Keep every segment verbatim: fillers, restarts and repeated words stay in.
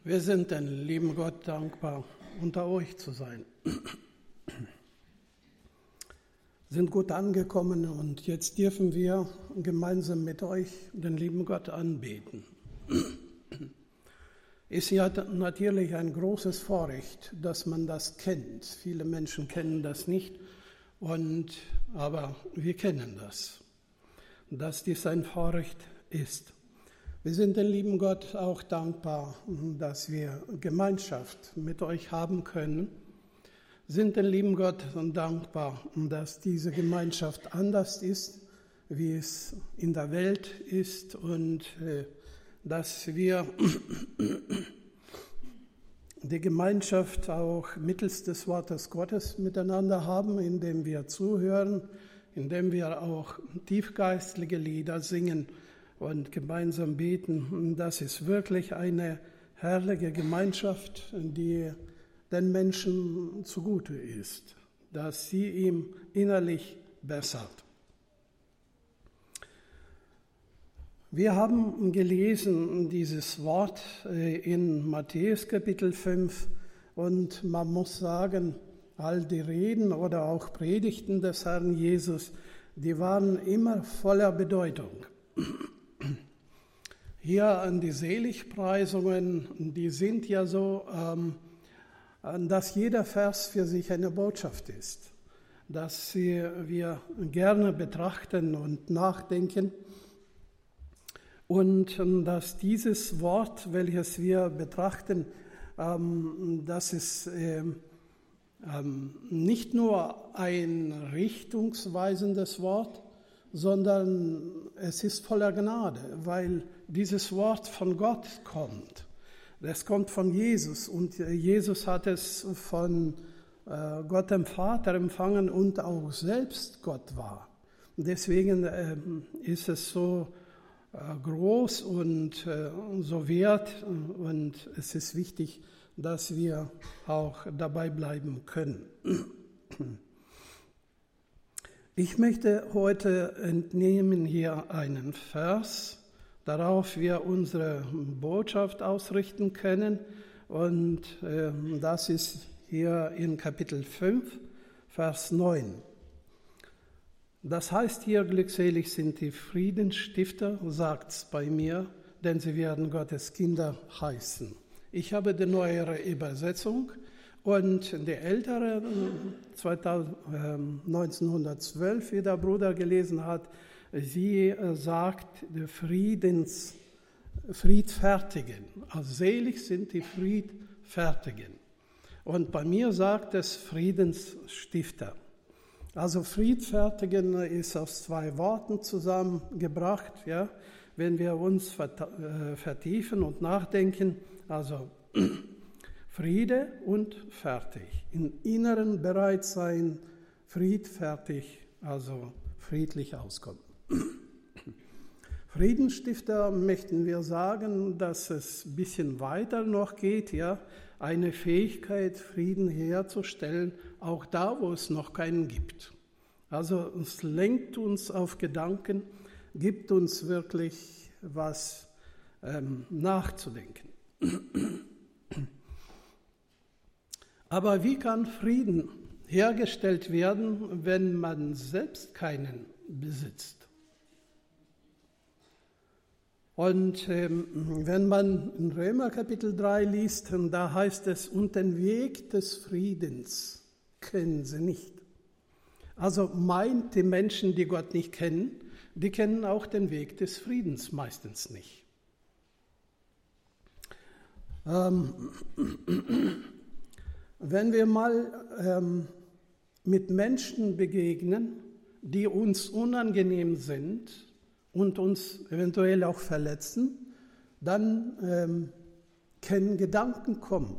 Wir sind dem lieben Gott dankbar, unter euch zu sein. Sind gut angekommen und jetzt dürfen wir gemeinsam mit euch den lieben Gott anbeten. Ist ja natürlich ein großes Vorrecht, dass man das kennt. Viele Menschen kennen das nicht, und, aber wir kennen das, dass dies ein Vorrecht ist. Wir sind dem lieben Gott auch dankbar, dass wir Gemeinschaft mit euch haben können. Sind dem lieben Gott dankbar, dass diese Gemeinschaft anders ist, wie es in der Welt ist, und äh, dass wir die Gemeinschaft auch mittels des Wortes Gottes miteinander haben, indem wir zuhören, indem wir auch tiefgeistliche Lieder singen und gemeinsam beten. Das ist wirklich eine herrliche Gemeinschaft, die den Menschen zugute ist, dass sie ihm innerlich bessert. Wir haben gelesen dieses Wort in Matthäus Kapitel fünf, und man muss sagen, all die Reden oder auch Predigten des Herrn Jesus, die waren immer voller Bedeutung. Hier an die Seligpreisungen, die sind ja so, ähm, dass jeder Vers für sich eine Botschaft ist, dass wir gerne betrachten und nachdenken, und dass dieses Wort, welches wir betrachten, ähm, das ist ähm, ähm, nicht nur ein richtungsweisendes Wort, sondern es ist voller Gnade, weil dieses Wort von Gott kommt. Es kommt von Jesus, und Jesus hat es von äh, Gott dem Vater empfangen und auch selbst Gott war. Deswegen äh, ist es so äh, groß und äh, so wert, und es ist wichtig, dass wir auch dabei bleiben können. Ich möchte heute entnehmen hier einen Vers, darauf wir unsere Botschaft ausrichten können, und äh, das ist hier in Kapitel fünf, Vers neun. Das heißt hier, glückselig sind die Friedensstifter, sagt's bei mir, denn sie werden Gottes Kinder heißen. Ich habe die neuere Übersetzung, und die ältere, neunzehnhundertzwölf, wie der Bruder gelesen hat, sie sagt, die Friedens, Friedfertigen. Also selig sind die Friedfertigen. Und bei mir sagt es Friedensstifter. Also Friedfertigen ist aus zwei Worten zusammengebracht, ja, wenn wir uns vertiefen und nachdenken. Also Friede und fertig. Im Inneren bereit sein, friedfertig, also friedlich auskommen. Friedensstifter möchten wir sagen, dass es ein bisschen weiter noch geht, ja, eine Fähigkeit, Frieden herzustellen, auch da, wo es noch keinen gibt. Also es lenkt uns auf Gedanken, gibt uns wirklich was ähm, nachzudenken. Aber wie kann Frieden hergestellt werden, wenn man selbst keinen besitzt? Und ähm, wenn man in Römer Kapitel drei liest, da heißt es, und den Weg des Friedens kennen sie nicht. Also meint die Menschen, die Gott nicht kennen, die kennen auch den Weg des Friedens meistens nicht. Ähm, Wenn wir mal ähm, mit Menschen begegnen, die uns unangenehm sind und uns eventuell auch verletzen, dann ähm, können Gedanken kommen.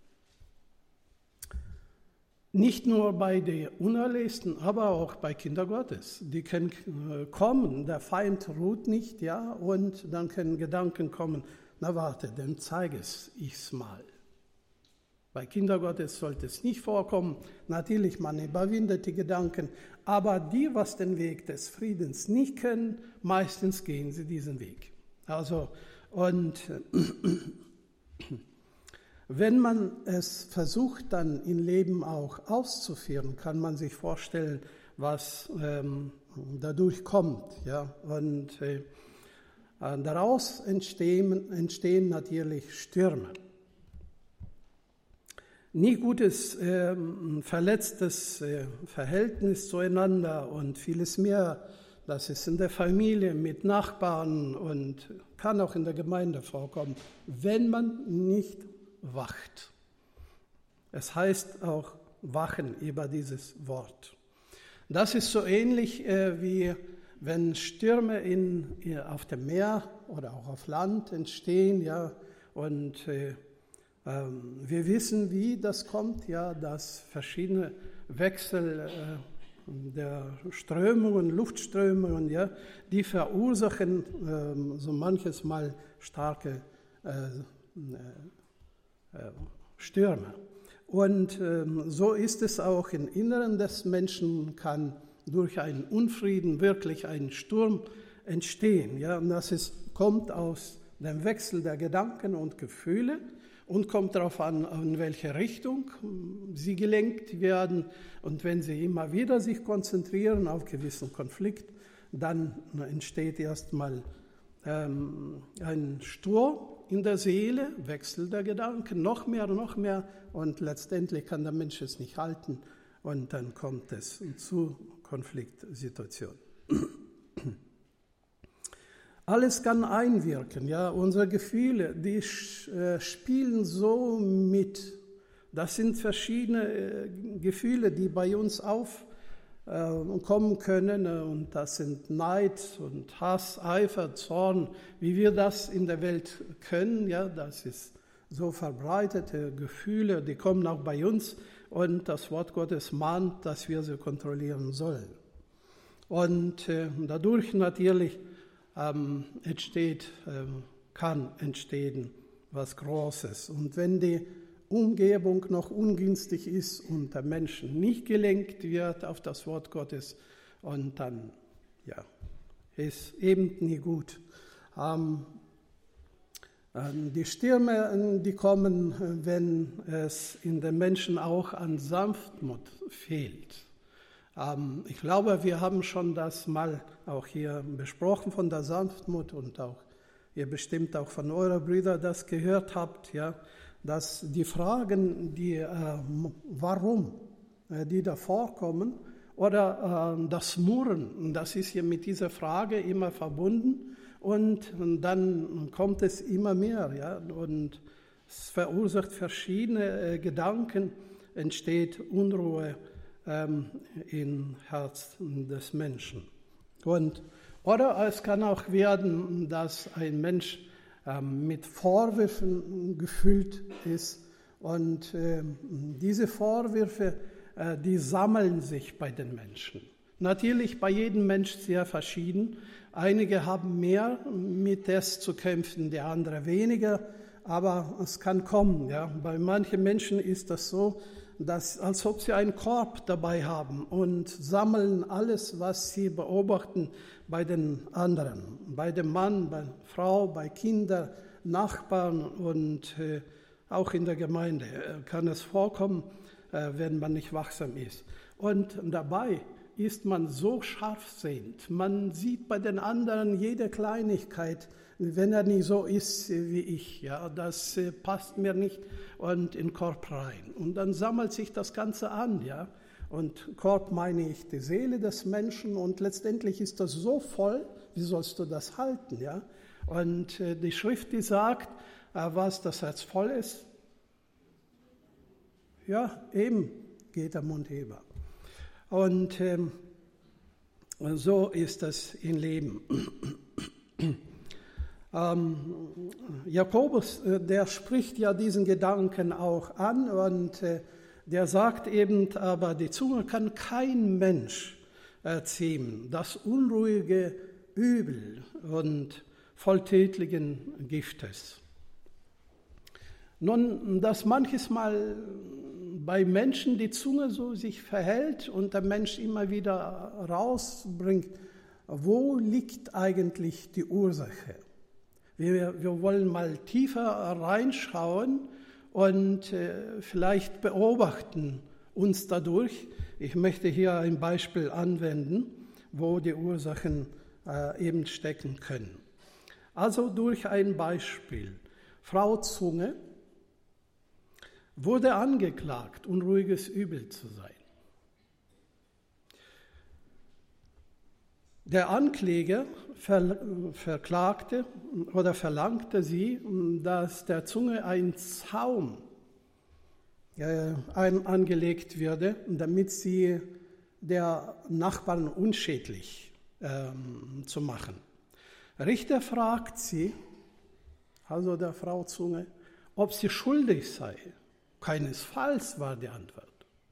Nicht nur bei den Unerlösten, aber auch bei Kindern Gottes. Die können äh, kommen, der Feind ruht nicht, ja, und dann können Gedanken kommen, na warte, dann zeige ich es mal. Bei Kindern Gottes sollte es nicht vorkommen. Natürlich, man überwindet die Gedanken. Aber die, was den Weg des Friedens nicht kennen, meistens gehen sie diesen Weg. Also, und Wenn man es versucht, dann im Leben auch auszuführen, kann man sich vorstellen, was ähm, dadurch kommt. Ja? Und äh, daraus entstehen, entstehen natürlich Stürme. Nie gutes, äh, verletztes äh, Verhältnis zueinander und vieles mehr. Das ist in der Familie, mit Nachbarn und kann auch in der Gemeinde vorkommen, wenn man nicht wacht. Es heißt auch wachen über dieses Wort. Das ist so ähnlich äh, wie wenn Stürme in, auf dem Meer oder auch auf Land entstehen, ja, und äh, ähm, wir wissen, wie das kommt, ja, dass verschiedene Wechsel äh, der Strömungen, Luftströmungen, ja, die verursachen äh, so manches Mal starke äh, äh, Stürme. Und äh, so ist es auch im Inneren des Menschen, kann durch einen Unfrieden wirklich ein Sturm entstehen. Ja? Und das ist, kommt aus dem Wechsel der Gedanken und Gefühle und kommt darauf an, in welche Richtung sie gelenkt werden. Und wenn sie immer wieder sich konzentrieren auf gewissen Konflikt, dann entsteht erstmal ähm, ein Sturm in der Seele, Wechsel der Gedanken, noch mehr, noch mehr. Und letztendlich kann der Mensch es nicht halten und dann kommt es zu Konfliktsituationen. Alles kann einwirken, ja, unsere Gefühle, die äh, spielen so mit. Das sind verschiedene äh, Gefühle, die bei uns aufkommen äh, können und das sind Neid und Hass, Eifer, Zorn, wie wir das in der Welt können, ja, das ist so verbreitete Gefühle, die kommen auch bei uns und das Wort Gottes mahnt, dass wir sie kontrollieren sollen. Und äh, dadurch natürlich ähm, entsteht, äh, kann entstehen was Großes. Und wenn die Umgebung noch ungünstig ist und der Mensch nicht gelenkt wird auf das Wort Gottes, und dann ja, ist eben nie gut. Ähm, Die Stürme, die kommen, wenn es in den Menschen auch an Sanftmut fehlt. Ich glaube, wir haben schon das mal auch hier besprochen von der Sanftmut und auch ihr bestimmt auch von euren Brüdern das gehört habt, ja, dass die Fragen, die äh, warum, äh, die da vorkommen, oder äh, das Murren, das ist ja mit dieser Frage immer verbunden. Und dann kommt es immer mehr, ja, und es verursacht verschiedene äh, Gedanken, entsteht Unruhe ähm, im Herzen des Menschen. Und, oder es kann auch werden, dass ein Mensch ähm, mit Vorwürfen gefüllt ist und äh, diese Vorwürfe, äh, die sammeln sich bei den Menschen. Natürlich bei jedem Mensch sehr verschieden. Einige haben mehr mit das zu kämpfen, der andere weniger, aber es kann kommen. Ja. Bei manchen Menschen ist das so, dass, als ob sie einen Korb dabei haben und sammeln alles, was sie beobachten, bei den anderen, bei dem Mann, bei der Frau, bei Kindern, Nachbarn und äh, auch in der Gemeinde kann es vorkommen, äh, wenn man nicht wachsam ist. Und dabei ist man so scharfsehend. Man sieht bei den anderen jede Kleinigkeit, wenn er nicht so ist wie ich. Ja, das äh, passt mir nicht und in den Korb rein. Und dann sammelt sich das Ganze an. Ja, und Korb meine ich die Seele des Menschen und letztendlich ist das so voll, wie sollst du das halten? Ja, und äh, die Schrift, die sagt, äh, was das Herz voll ist, ja, eben geht der Mund über. Und ähm, so ist das im Leben. ähm, Jakobus, äh, der spricht ja diesen Gedanken auch an und äh, der sagt eben, aber die Zunge kann kein Mensch erzähmen, das unruhige Übel und volltätlichen Giftes. Nun, dass manches Mal bei Menschen die Zunge so sich verhält und der Mensch immer wieder rausbringt, wo liegt eigentlich die Ursache? Wir, wir wollen mal tiefer reinschauen und äh, vielleicht beobachten uns dadurch. Ich möchte hier ein Beispiel anwenden, wo die Ursachen äh, eben stecken können. Also durch ein Beispiel. Frau Zunge wurde angeklagt, unruhiges Übel zu sein. Der Ankläger ver, verklagte oder verlangte sie, dass der Zunge ein Zaum äh, ein, angelegt würde, damit sie der Nachbarn unschädlich ähm, zu machen. Richter fragt sie, also der Frau Zunge, ob sie schuldig sei. Keinesfalls war die Antwort.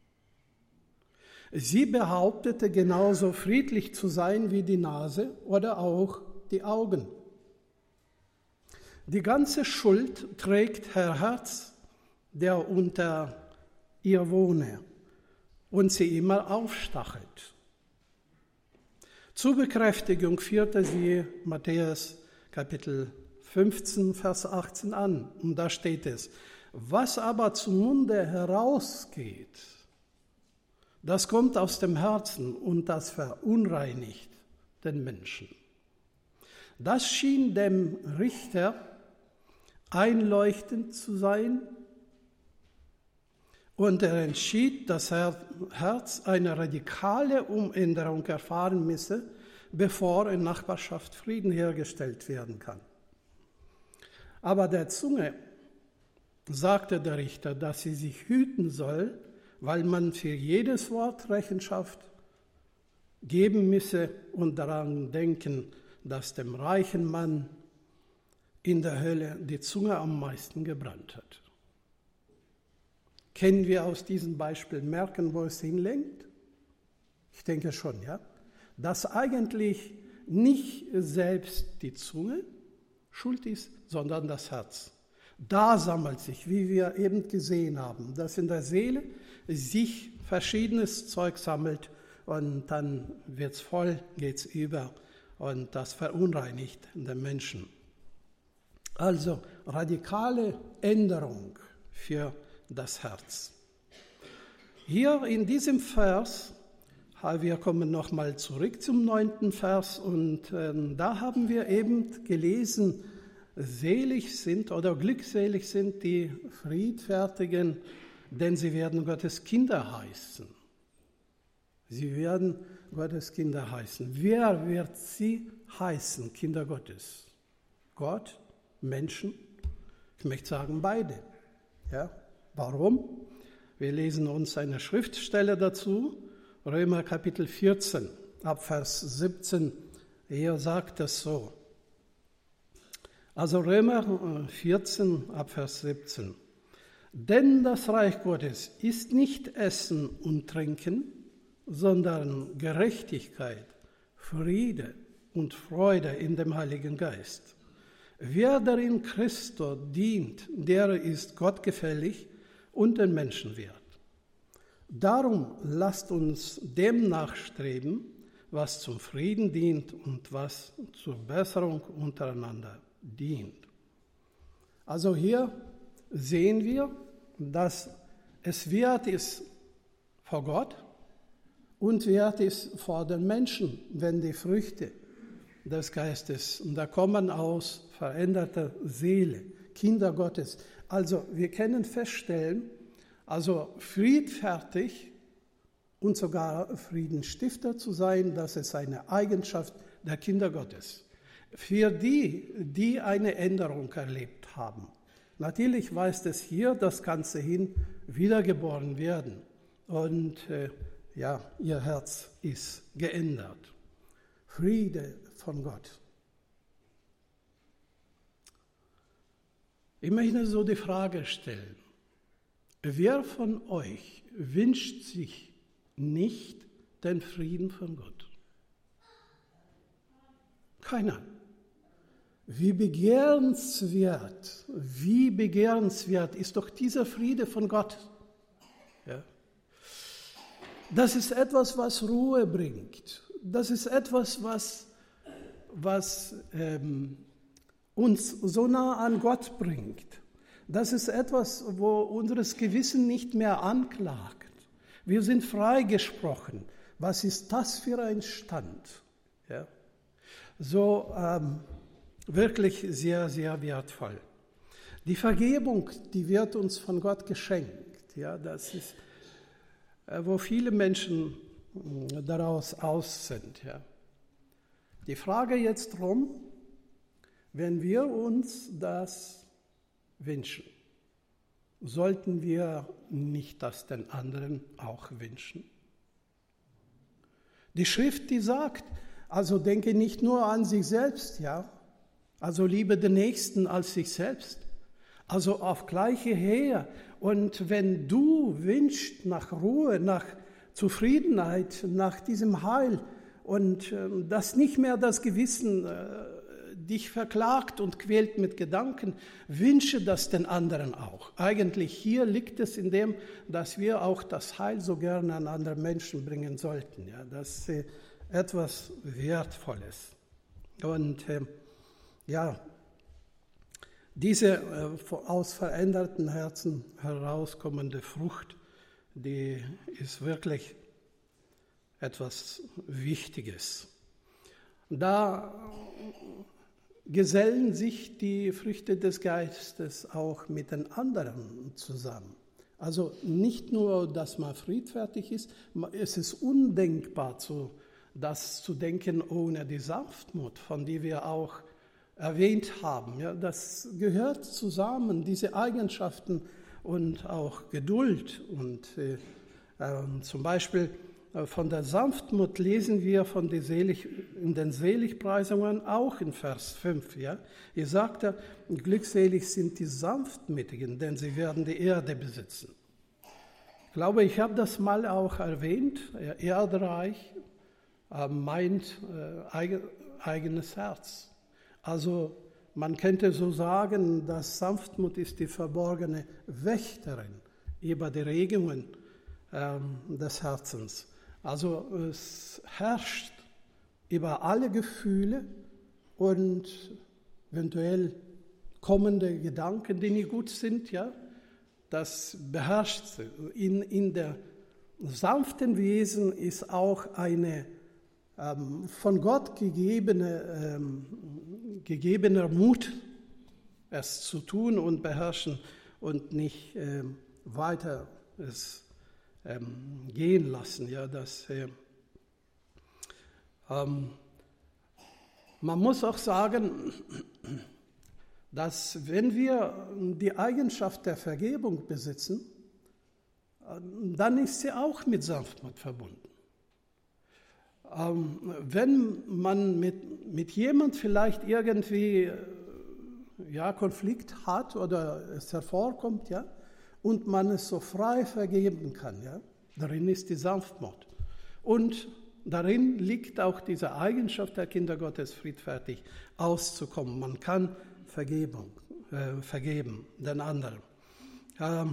Sie behauptete, genauso friedlich zu sein wie die Nase oder auch die Augen. Die ganze Schuld trägt Herr Herz, der unter ihr wohne und sie immer aufstachelt. Zur Bekräftigung führte sie Matthäus Kapitel fünfzehn, Vers achtzehn an. Und da steht es, was aber zum Munde herausgeht, das kommt aus dem Herzen und das verunreinigt den Menschen. Das schien dem Richter einleuchtend zu sein und er entschied, dass das Herz eine radikale Umänderung erfahren müsse, bevor in Nachbarschaft Frieden hergestellt werden kann. Aber der Zunge sagte der Richter, dass sie sich hüten soll, weil man für jedes Wort Rechenschaft geben müsse und daran denken, dass dem reichen Mann in der Hölle die Zunge am meisten gebrannt hat. Können wir aus diesem Beispiel merken, wo es hinlenkt? Ich denke schon, ja. Dass eigentlich nicht selbst die Zunge schuld ist, sondern das Herz. Da sammelt sich, wie wir eben gesehen haben, dass in der Seele sich verschiedenes Zeug sammelt und dann wird es voll, geht es über und das verunreinigt den Menschen. Also radikale Änderung für das Herz. Hier in diesem Vers, wir kommen nochmal zurück zum neunten Vers und äh, da haben wir eben gelesen, selig sind oder glückselig sind die Friedfertigen, denn sie werden Gottes Kinder heißen. Sie werden Gottes Kinder heißen. Wer wird sie heißen, Kinder Gottes? Gott, Menschen? Ich möchte sagen beide. Ja, warum? Wir lesen uns eine Schriftstelle dazu, Römer Kapitel vierzehn, ab Vers siebzehn. Hier sagt es so. Also Römer vierzehn, ab Vers siebzehn. Denn das Reich Gottes ist nicht Essen und Trinken, sondern Gerechtigkeit, Friede und Freude in dem Heiligen Geist. Wer darin Christo dient, der ist gottgefällig und den Menschen wert. Darum lasst uns dem nachstreben, was zum Frieden dient und was zur Besserung untereinander dient. Also hier sehen wir, dass es wert ist vor Gott und wert ist vor den Menschen, wenn die Früchte des Geistes, und da kommen aus veränderter Seele, Kinder Gottes. Also wir können feststellen, also friedfertig und sogar Friedensstifter zu sein, das ist eine Eigenschaft der Kinder Gottes. Für die, die eine Änderung erlebt haben. Natürlich weist es hier das Ganze hin, wiedergeboren werden. Und äh, ja, ihr Herz ist geändert. Friede von Gott. Ich möchte so die Frage stellen, wer von euch wünscht sich nicht den Frieden von Gott? Keiner. Wie begehrenswert, wie begehrenswert ist doch dieser Friede von Gott. Ja. Das ist etwas, was Ruhe bringt. Das ist etwas, was, was ähm, uns so nah an Gott bringt. Das ist etwas, wo unseres Gewissen nicht mehr anklagt. Wir sind freigesprochen. Was ist das für ein Stand? Ja? So ähm, wirklich sehr, sehr wertvoll. Die Vergebung, die wird uns von Gott geschenkt. Ja? Das ist, äh, wo viele Menschen äh, daraus aus sind. Ja? Die Frage jetzt drum, wenn wir uns das wünschen, sollten wir nicht das den anderen auch wünschen? Die Schrift, die sagt, also denke nicht nur an sich selbst, ja, also liebe den Nächsten als sich selbst, also auf gleiche Höhe. Und wenn du wünschst nach Ruhe, nach Zufriedenheit, nach diesem Heil und äh, dass nicht mehr das Gewissen äh, dich verklagt und quält mit Gedanken, wünsche das den anderen auch. Eigentlich hier liegt es in dem, dass wir auch das Heil so gerne an andere Menschen bringen sollten. Ja, das ist etwas Wertvolles. Und äh, ja, diese äh, aus veränderten Herzen herauskommende Frucht, die ist wirklich etwas Wichtiges. Da gesellen sich die Früchte des Geistes auch mit den anderen zusammen. Also nicht nur, dass man friedfertig ist, es ist undenkbar, zu, das zu denken ohne die Sanftmut, von der wir auch erwähnt haben. Ja, das gehört zusammen, diese Eigenschaften und auch Geduld. Und äh, äh, zum Beispiel von der Sanftmut lesen wir von den Selig, in den Seligpreisungen auch in Vers fünf. Ja? Ihr sagt ja, glückselig sind die Sanftmütigen, denn sie werden die Erde besitzen. Ich glaube, ich habe das mal auch erwähnt. Erdreich äh, meint äh, eigen, eigenes Herz. Also man könnte so sagen, dass Sanftmut ist die verborgene Wächterin über die Regungen äh, des Herzens. Also es herrscht über alle Gefühle und eventuell kommende Gedanken, die nicht gut sind, ja, das beherrscht sie. In, in der sanften Wesen ist auch eine ähm, von Gott gegebene, ähm, gegebener Mut, es zu tun und beherrschen und nicht ähm, weiter es Ähm, gehen lassen. Ja, das, äh, ähm, man muss auch sagen, dass wenn wir die Eigenschaft der Vergebung besitzen, äh, dann ist sie auch mit Sanftmut verbunden. Ähm, wenn man mit, mit jemand vielleicht irgendwie äh, ja, Konflikt hat oder es hervorkommt, ja, und man es so frei vergeben kann. Ja? Darin ist die Sanftmut. Und darin liegt auch diese Eigenschaft der Kinder Gottes, friedfertig auszukommen. Man kann Vergebung, äh, vergeben den anderen. Ähm,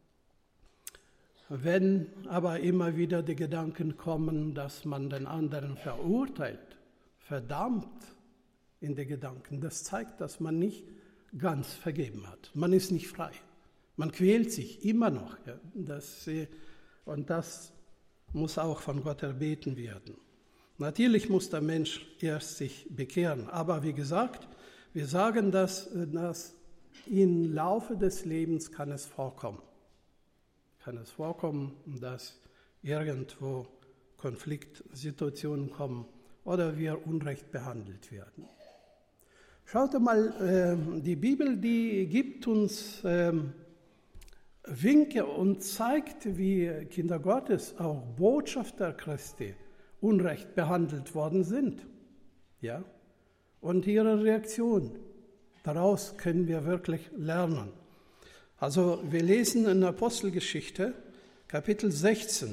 wenn aber immer wieder die Gedanken kommen, dass man den anderen verurteilt, verdammt in den Gedanken, das zeigt, dass man nicht ganz vergeben hat. Man ist nicht frei. Man quält sich immer noch. Ja, das, und das muss auch von Gott erbeten werden. Natürlich muss der Mensch erst sich bekehren. Aber wie gesagt, wir sagen, dass, dass im Laufe des Lebens kann es vorkommen. Kann es vorkommen, dass irgendwo Konfliktsituationen kommen oder wir unrecht behandelt werden. Schaut mal, äh, die Bibel, die gibt uns äh, Winke und zeigt, wie Kinder Gottes, auch Botschafter Christi, unrecht behandelt worden sind. Ja? Und ihre Reaktion, daraus können wir wirklich lernen. Also wir lesen in der Apostelgeschichte, Kapitel sechzehn,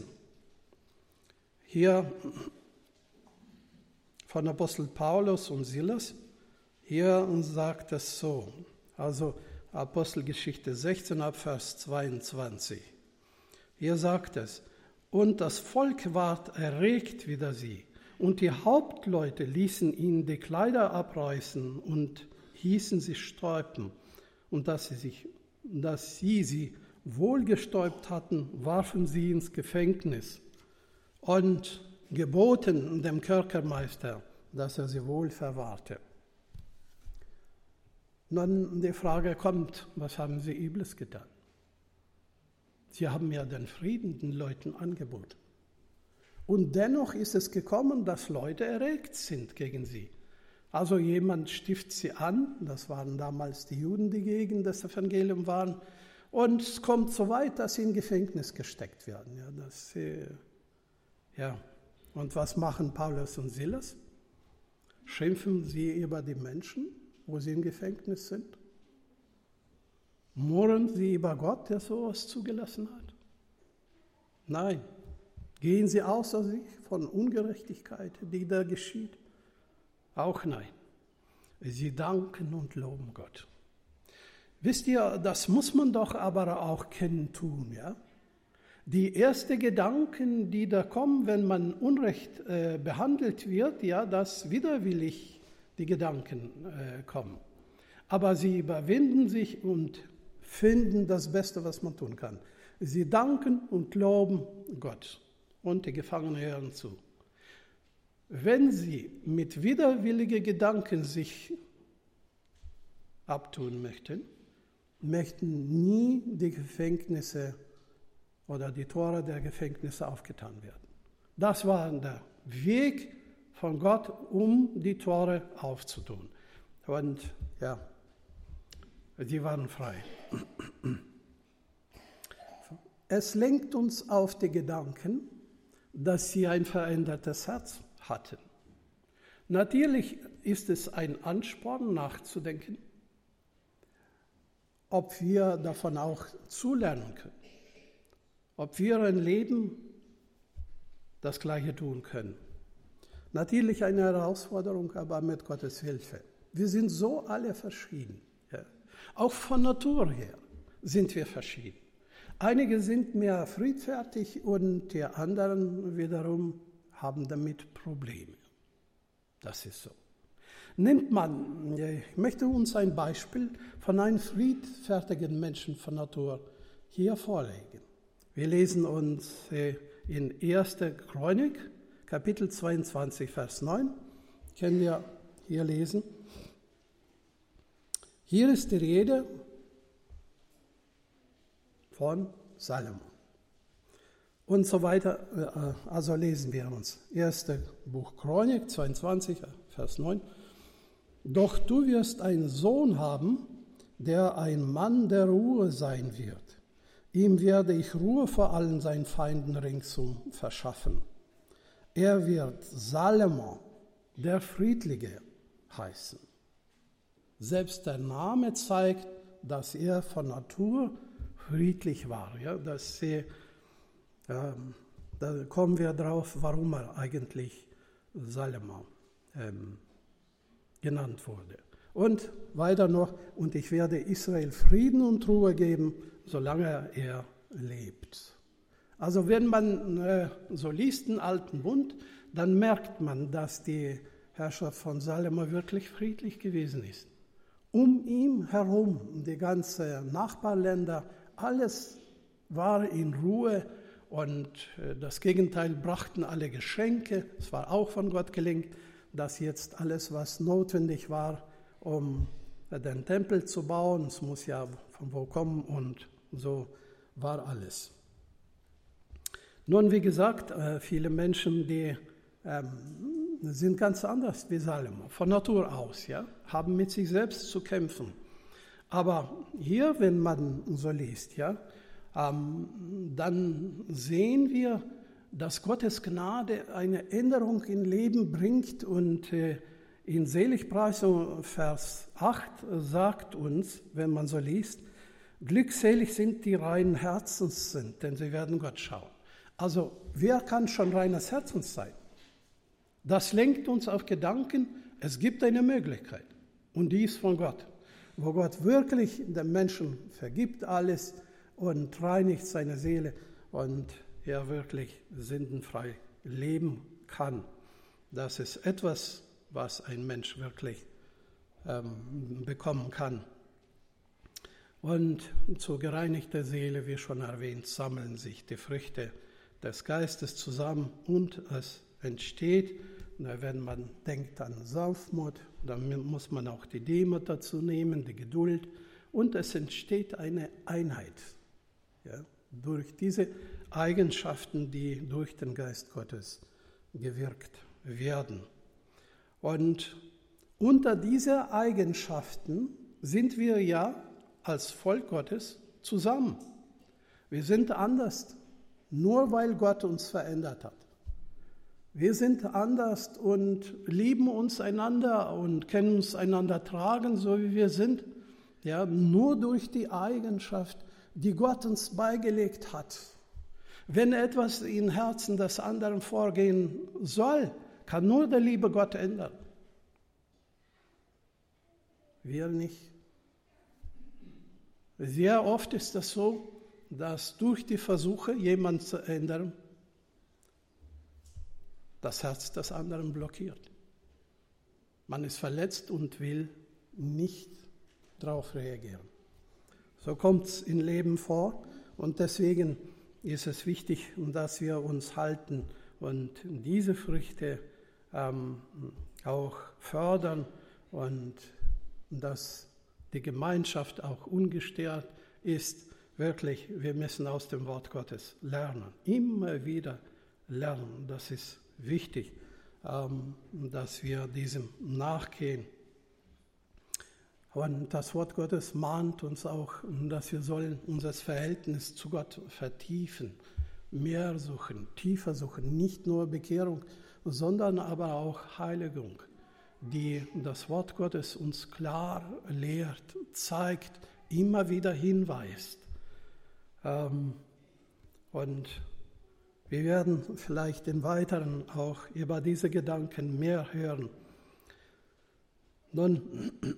hier von Apostel Paulus und Silas, hier sagt es so, also Apostelgeschichte sechzehn, ab Vers zweiundzwanzig. Hier sagt es, und das Volk ward erregt wider sie, und die Hauptleute ließen ihnen die Kleider abreißen und hießen sie sträuben, und dass sie sich dass sie sie wohlgestäubt hatten, warfen sie ins Gefängnis und geboten dem Kerkermeister, dass er sie wohl verwahrte. Nun die Frage kommt, was haben sie Übles getan? Sie haben ja den Frieden den Leuten angeboten. Und dennoch ist es gekommen, dass Leute erregt sind gegen sie. Also jemand stiftet sie an, das waren damals die Juden, die gegen das Evangelium waren, und es kommt so weit, dass sie in Gefängnis gesteckt werden. Ja, dass sie, ja. Und was machen Paulus und Silas? Schimpfen sie über die Menschen, wo sie im Gefängnis sind? Murren sie über Gott, der sowas zugelassen hat? Nein. Gehen sie außer sich von Ungerechtigkeit, die da geschieht? Auch nein. Sie danken und loben Gott. Wisst ihr, das muss man doch aber auch kennen tun, ja? Die ersten Gedanken, die da kommen, wenn man unrecht äh, behandelt wird, ja, dass widerwillig die Gedanken äh, kommen. Aber sie überwinden sich und finden das Beste, was man tun kann. Sie danken und loben Gott und die Gefangenen hören zu. Wenn sie mit widerwilligen Gedanken sich abtun möchten, möchten nie die Gefängnisse oder die Tore der Gefängnisse aufgetan werden. Das war der Weg von Gott, um die Tore aufzutun. Und ja, sie waren frei. Es lenkt uns auf die Gedanken, dass sie ein verändertes Herz hatten. Natürlich ist es ein Ansporn, nachzudenken, ob wir davon auch zulernen können, ob wir ein Leben das Gleiche tun können. Natürlich eine Herausforderung, aber mit Gottes Hilfe. Wir sind so alle verschieden. Ja. Auch von Natur her sind wir verschieden. Einige sind mehr friedfertig und die anderen wiederum haben damit Probleme. Das ist so. Nimmt man, ich möchte uns ein Beispiel von einem friedfertigen Menschen von Natur hier vorlegen. Wir lesen uns in erster Chronik, Kapitel zweiundzwanzig, Vers neun. Können wir hier lesen. Hier ist die Rede von Salomo. Und so weiter, also lesen wir uns. Erster Buch Chronik, zweiundzwanzig, Vers neun. Doch du wirst einen Sohn haben, der ein Mann der Ruhe sein wird. Ihm werde ich Ruhe vor allen seinen Feinden ringsum verschaffen. Er wird Salomo, der Friedliche, heißen. Selbst der Name zeigt, dass er von Natur friedlich war. Ja, dass sie, äh, da kommen wir drauf, warum er eigentlich Salomo ähm, genannt wurde. Und weiter noch, und ich werde Israel Frieden und Ruhe geben, solange er lebt. Also wenn man äh, so liest den Alten Bund, dann merkt man, dass die Herrschaft von Salomo wirklich friedlich gewesen ist. Um ihn herum, die ganzen Nachbarländer, alles war in Ruhe und äh, das Gegenteil brachten alle Geschenke. Es war auch von Gott gelingt, dass jetzt alles, was notwendig war, um äh, den Tempel zu bauen, es muss ja von wo kommen und so war alles. Nun, wie gesagt, äh, viele Menschen, die ähm, sind ganz anders wie Salomo, von Natur aus, ja, haben mit sich selbst zu kämpfen. Aber hier, wenn man so liest, ja, ähm, dann sehen wir, dass Gottes Gnade eine Änderung im Leben bringt und äh, in Seligpreisung Vers acht sagt uns, wenn man so liest, glückselig sind die reinen Herzens sind, denn sie werden Gott schauen. Also wer kann schon reines Herzens sein? Das lenkt uns auf Gedanken, es gibt eine Möglichkeit und die ist von Gott, wo Gott wirklich dem Menschen vergibt alles und reinigt seine Seele und er wirklich sündenfrei leben kann. Das ist etwas, was ein Mensch wirklich ähm, bekommen kann. Und zur gereinigten Seele, wie schon erwähnt, sammeln sich die Früchte des Geistes zusammen und es entsteht, wenn man denkt an Sanftmut, dann muss man auch die Demut dazu nehmen, die Geduld, und es entsteht eine Einheit, ja, durch diese Eigenschaften, die durch den Geist Gottes gewirkt werden. Und unter diese Eigenschaften sind wir ja als Volk Gottes zusammen. Wir sind anders, nur weil Gott uns verändert hat. Wir sind anders und lieben uns einander und können uns einander tragen, so wie wir sind. Ja, nur durch die Eigenschaft, die Gott uns beigelegt hat. Wenn etwas im Herzen des anderen vorgehen soll, kann nur der liebe Gott ändern. Wir nicht. Sehr oft ist es so, dass durch die Versuche, jemanden zu ändern, das Herz des anderen blockiert. Man ist verletzt und will nicht darauf reagieren. So kommt es im Leben vor und deswegen ist es wichtig, dass wir uns halten und diese Früchte ähm, auch fördern und dass die Gemeinschaft auch ungestört ist. Wirklich, wir müssen aus dem Wort Gottes lernen, immer wieder lernen. Das ist wichtig, ähm, dass wir diesem nachgehen. Und das Wort Gottes mahnt uns auch, dass wir sollen unser Verhältnis zu Gott vertiefen, mehr suchen, tiefer suchen, nicht nur Bekehrung, sondern aber auch Heiligung, die das Wort Gottes uns klar lehrt, zeigt, immer wieder hinweist. Und wir werden vielleicht im Weiteren auch über diese Gedanken mehr hören. Nun,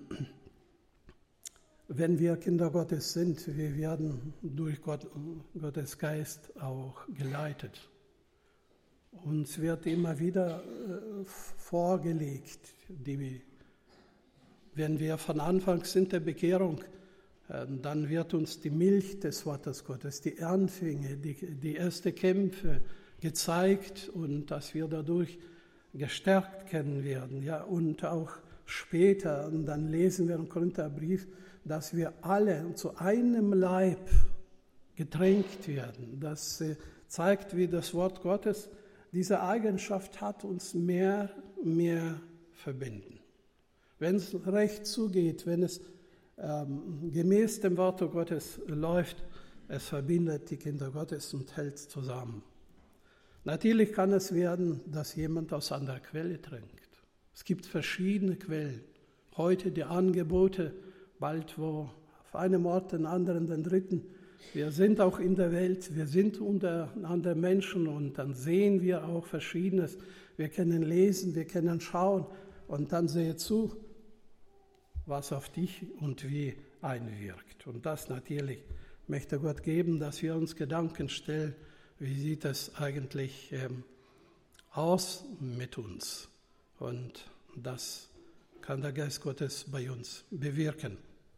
wenn wir Kinder Gottes sind, wir werden durch Gott, Gottes Geist auch geleitet. Uns wird immer wieder äh, vorgelegt, die, wenn wir von Anfang sind der Bekehrung, äh, dann wird uns die Milch des Wortes Gottes, die Anfänge, die, die ersten Kämpfe gezeigt und dass wir dadurch gestärkt kennen werden. Ja, und auch später, und dann lesen wir im Korintherbrief, dass wir alle zu einem Leib getränkt werden. Das äh, zeigt, wie das Wort Gottes diese Eigenschaft hat, uns mehr, mehr verbinden. Wenn es recht zugeht, wenn es ähm, gemäß dem Wort Gottes läuft, es verbindet die Kinder Gottes und hält zusammen. Natürlich kann es werden, dass jemand aus anderer Quelle trinkt. Es gibt verschiedene Quellen. Heute die Angebote, bald wo auf einem Ort, den anderen, den dritten. Wir sind auch in der Welt, wir sind unter anderen Menschen und dann sehen wir auch Verschiedenes. Wir können lesen, wir können schauen und dann sehe zu, was auf dich und wie einwirkt. Und das natürlich möchte Gott geben, dass wir uns Gedanken stellen, wie sieht es eigentlich ähm, aus mit uns. Und das kann der Geist Gottes bei uns bewirken.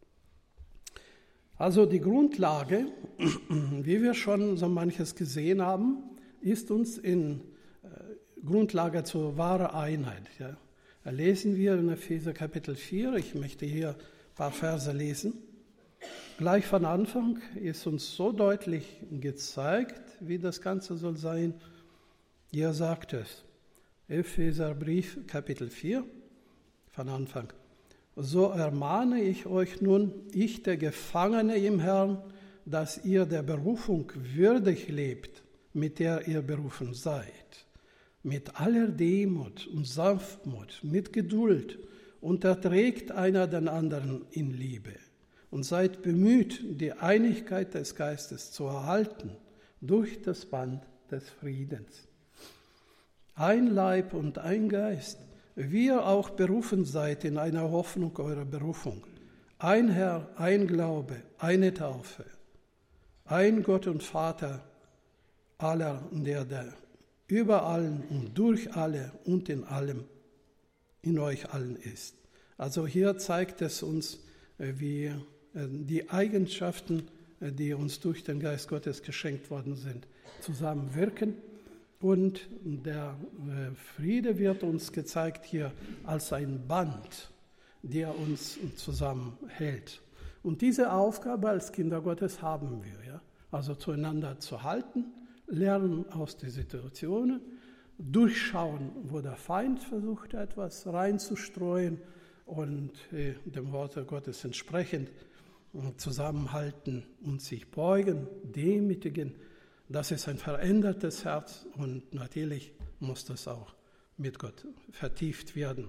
Also die Grundlage, wie wir schon so manches gesehen haben, ist uns in äh, Grundlage zur wahren Einheit. Ja. Da lesen wir in Epheser Kapitel vier, ich möchte hier ein paar Verse lesen. Gleich von Anfang ist uns so deutlich gezeigt, wie das Ganze soll sein. Hier sagt es, Epheserbrief Kapitel vier, von Anfang. So ermahne ich euch nun, ich, der Gefangene im Herrn, dass ihr der Berufung würdig lebt, mit der ihr berufen seid, mit aller Demut und Sanftmut, mit Geduld und erträgt einer den anderen in Liebe und seid bemüht, die Einigkeit des Geistes zu erhalten durch das Band des Friedens. Ein Leib und ein Geist, wie ihr auch berufen seid in einer Hoffnung eurer Berufung. Ein Herr, ein Glaube, eine Taufe, ein Gott und Vater aller, der, der über allen und durch alle und in allem in euch allen ist. Also hier zeigt es uns, wie die Eigenschaften, die uns durch den Geist Gottes geschenkt worden sind, zusammenwirken. Und der Friede wird uns gezeigt hier als ein Band, der uns zusammenhält. Und diese Aufgabe als Kinder Gottes haben wir, ja? Also zueinander zu halten, lernen aus den Situationen, durchschauen, wo der Feind versucht, etwas reinzustreuen und äh, dem Wort Gottes entsprechend äh, zusammenhalten und sich beugen, demütigen. Das ist ein verändertes Herz und natürlich muss das auch mit Gott vertieft werden.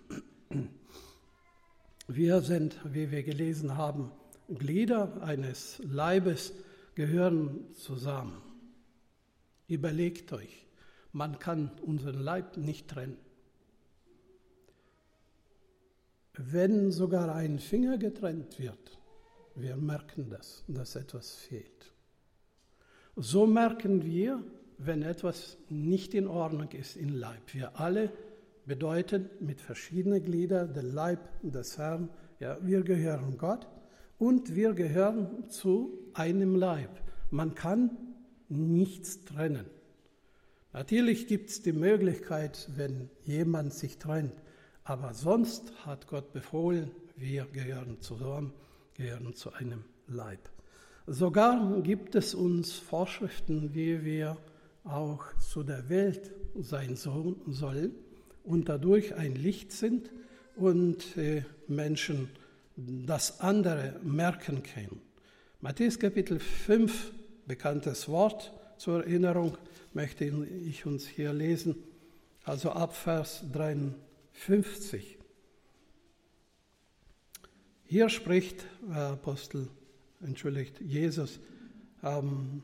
Wir sind, wie wir gelesen haben, Glieder eines Leibes, gehören zusammen. Überlegt euch, man kann unseren Leib nicht trennen. Wenn sogar ein Finger getrennt wird, wir merken das, dass etwas fehlt. So merken wir, wenn etwas nicht in Ordnung ist im Leib. Wir alle bedeuten mit verschiedenen Gliedern der Leib des Herrn. Ja, wir gehören Gott und wir gehören zu einem Leib. Man kann nichts trennen. Natürlich gibt es die Möglichkeit, wenn jemand sich trennt, aber sonst hat Gott befohlen, wir gehören zusammen, gehören zu einem Leib. Sogar gibt es uns Vorschriften, wie wir auch zu der Welt sein sollen und dadurch ein Licht sind und äh, Menschen das andere merken können. Matthäus Kapitel fünf, bekanntes Wort zur Erinnerung, möchte ich uns hier lesen, also ab Vers dreiundfünfzig. Hier spricht Apostel, entschuldigt, Jesus ähm,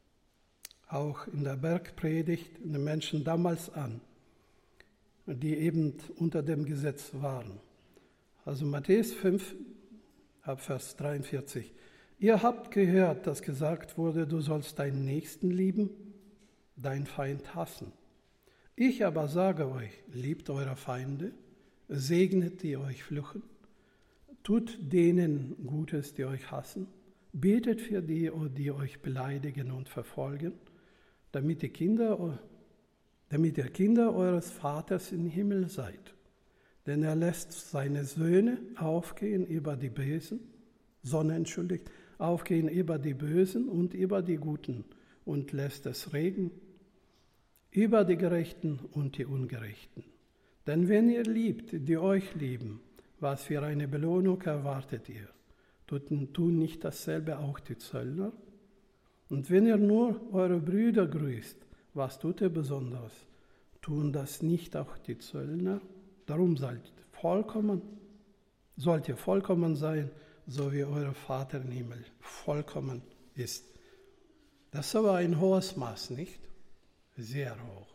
auch in der Bergpredigt den Menschen damals an, die eben unter dem Gesetz waren. Also Matthäus fünf, ab Vers dreiundvierzig. Ihr habt gehört, dass gesagt wurde, du sollst deinen Nächsten lieben, deinen Feind hassen. Ich aber sage euch, liebt eure Feinde, segnet die euch fluchen, tut denen Gutes, die euch hassen, betet für die, die euch beleidigen und verfolgen, damit die Kinder, damit ihr Kinder eures Vaters im Himmel seid. Denn er lässt seine Söhne aufgehen über die Bösen, Sonne entschuldigt, aufgehen über die Bösen und über die Guten und lässt es regnen über die Gerechten und die Ungerechten. Denn wenn ihr liebt, die euch lieben, was für eine Belohnung erwartet ihr? Tun nicht dasselbe auch die Zöllner? Und wenn ihr nur eure Brüder grüßt, was tut ihr Besonderes? Tun das nicht auch die Zöllner? Darum seid vollkommen, sollt ihr vollkommen sein, so wie euer Vater im Himmel vollkommen ist. Das ist aber ein hohes Maß, nicht? Sehr hoch.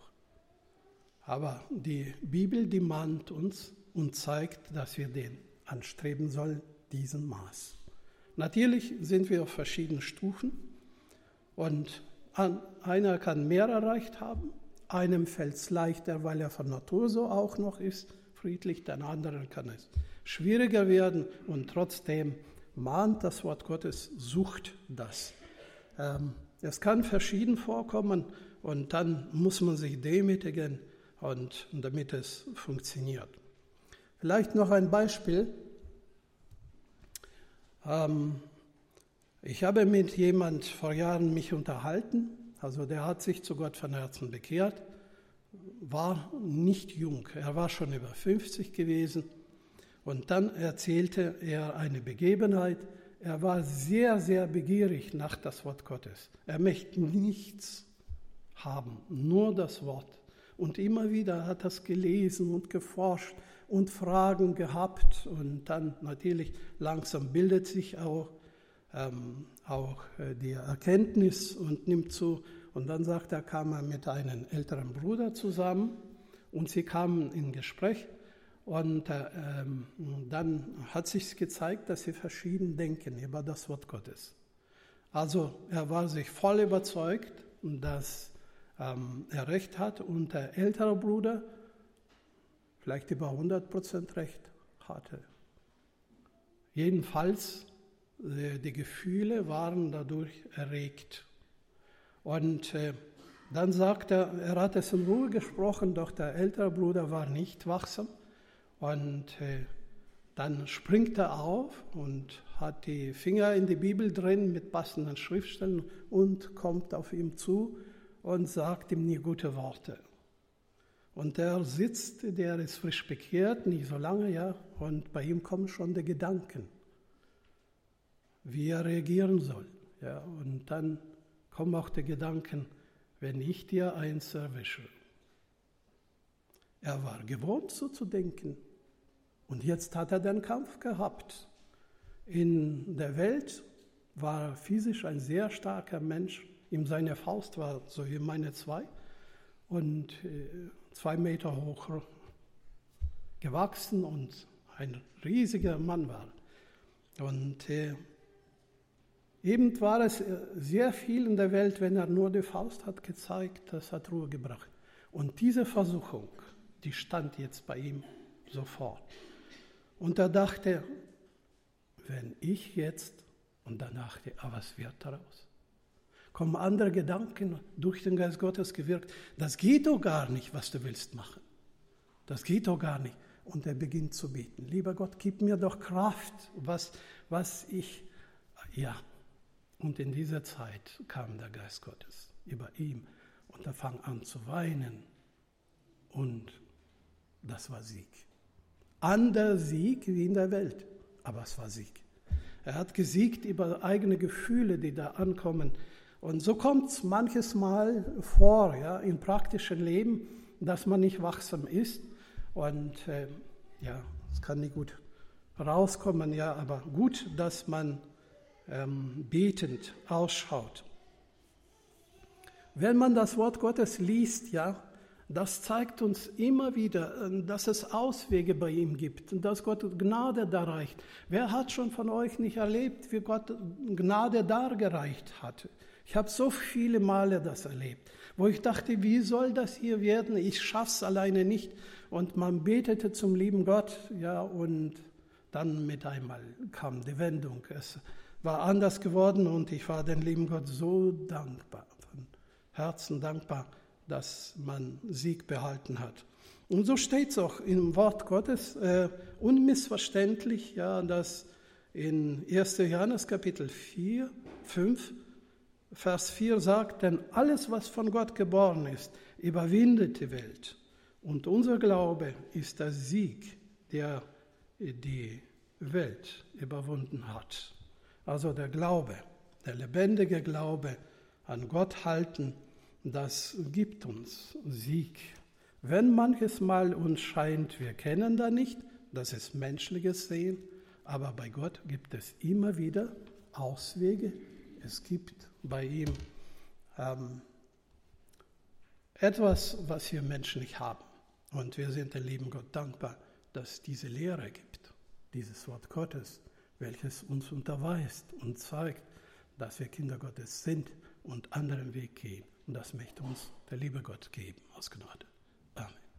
Aber die Bibel, die mahnt uns und zeigt, dass wir den anstreben sollen, diesen Maß. Natürlich sind wir auf verschiedenen Stufen und einer kann mehr erreicht haben, einem fällt es leichter, weil er von Natur so auch noch ist, friedlich, den anderen kann es schwieriger werden und trotzdem mahnt das Wort Gottes, sucht das. Ähm, es kann verschieden vorkommen und dann muss man sich demütigen, und damit es funktioniert. Vielleicht noch ein Beispiel. Ähm, ich habe mit jemand vor Jahren mich unterhalten, also der hat sich zu Gott von Herzen bekehrt, war nicht jung, er war schon über fünfzig gewesen und dann erzählte er eine Begebenheit. Er war sehr, sehr begierig nach das Wort Gottes. Er möchte nichts haben, nur das Wort. Und immer wieder hat er es gelesen und geforscht und Fragen gehabt. Und dann natürlich langsam bildet sich auch, ähm, auch äh, die Erkenntnis und nimmt zu. Und dann sagt er, kam er mit einem älteren Bruder zusammen und sie kamen in Gespräch. Und äh, ähm, dann hat sich gezeigt, dass sie verschieden denken über das Wort Gottes. Also er war sich voll überzeugt, dass ähm, er Recht hat und der ältere Bruder vielleicht über hundert Prozent Recht hatte. Jedenfalls die Gefühle waren dadurch erregt. Und äh, dann sagt er, er hat es in Ruhe gesprochen, doch der ältere Bruder war nicht wachsam. Und äh, dann springt er auf und hat die Finger in die Bibel drin mit passenden Schriftstellen und kommt auf ihn zu und sagt ihm nie gute Worte. Und der sitzt, der ist frisch bekehrt, nicht so lange, ja, und bei ihm kommen schon die Gedanken, wie er reagieren soll. Ja, und dann kommen auch die Gedanken, wenn ich dir eins erwische. Er war gewohnt, so zu denken. Und jetzt hat er den Kampf gehabt. In der Welt war er physisch ein sehr starker Mensch. Ihm seine Faust war so wie meine zwei und äh, zwei Meter hoch gewachsen und ein riesiger Mann war. Und äh, eben war es sehr viel in der Welt, wenn er nur die Faust hat gezeigt, das hat Ruhe gebracht. Und diese Versuchung, die stand jetzt bei ihm sofort. Und er dachte, wenn ich jetzt, und dann dachte er, ah, was wird daraus? Kommen andere Gedanken durch den Geist Gottes gewirkt, das geht doch gar nicht, was du willst machen. Das geht doch gar nicht. Und er beginnt zu beten, lieber Gott, gib mir doch Kraft, was, was ich, ja. Und in dieser Zeit kam der Geist Gottes über ihm und er fing an zu weinen. Und das war Sieg. Ander Sieg wie in der Welt, aber es war Sieg. Er hat gesiegt über eigene Gefühle, die da ankommen. Und so kommt es manches Mal vor, ja, im praktischen Leben, dass man nicht wachsam ist. Und äh, ja, es kann nicht gut rauskommen, ja, aber gut, dass man ähm, betend ausschaut. Wenn man das Wort Gottes liest, ja, das zeigt uns immer wieder, dass es Auswege bei ihm gibt und dass Gott Gnade darreicht. Wer hat schon von euch nicht erlebt, wie Gott Gnade dargereicht hat? Ich habe so viele Male das erlebt, wo ich dachte, wie soll das hier werden? Ich schaff's alleine nicht. Und man betete zum lieben Gott, ja, und dann mit einmal kam die Wendung. Es war anders geworden und ich war dem lieben Gott so dankbar, von Herzen dankbar, dass man Sieg behalten hat. Und so steht es auch im Wort Gottes, äh, unmissverständlich, ja, dass in erster Johannes Kapitel vier, fünf, Vers vier sagt, denn alles, was von Gott geboren ist, überwindet die Welt. Und unser Glaube ist der Sieg, der die Welt überwunden hat. Also der Glaube, der lebendige Glaube an Gott halten, das gibt uns Sieg. Wenn manches Mal uns scheint, wir kennen da nicht, das ist menschliches Sehen, aber bei Gott gibt es immer wieder Auswege. Es gibt bei ihm ähm, etwas, was wir Menschen nicht haben. Und wir sind dem lieben Gott dankbar, dass es diese Lehre gibt, dieses Wort Gottes, welches uns unterweist und zeigt, dass wir Kinder Gottes sind und anderen Weg gehen. Und das möchte uns der liebe Gott geben, aus Gnade.